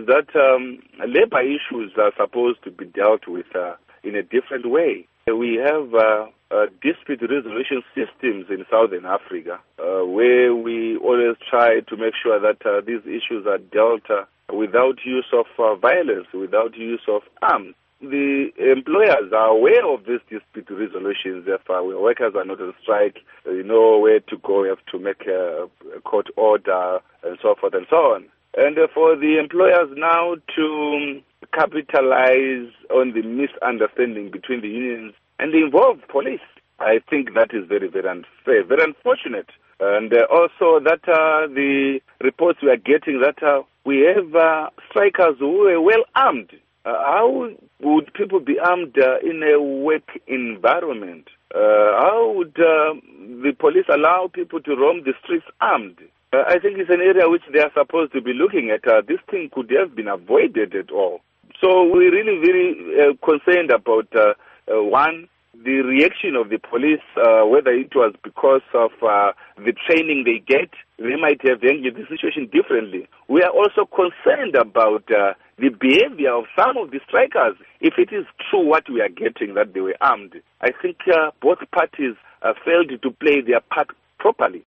is that labor issues are supposed to be dealt with in a different way. We have dispute resolution systems in Southern Africa where we always try to make sure that these issues are dealt without use of violence, without use of arms. The employers are aware of these dispute resolutions. If workers are not on strike, you know where to go. You have to make a court order and so forth and so on. And for the employers now to capitalize on the misunderstanding between the unions and involve police, I think that is very, very unfair, very unfortunate. And also that the reports we are getting that we have strikers who are well armed. How would people be armed in a work environment? How would the police allow people to roam the streets armed? I think it's an area which they are supposed to be looking at. This thing could have been avoided at all. So we're really very concerned about, one, the reaction of the police, whether it was because of the training they get. They might have handled the situation differently. We are also concerned about the behavior of some of the strikers. If it is true what we are getting, that they were armed, I think both parties failed to play their part properly.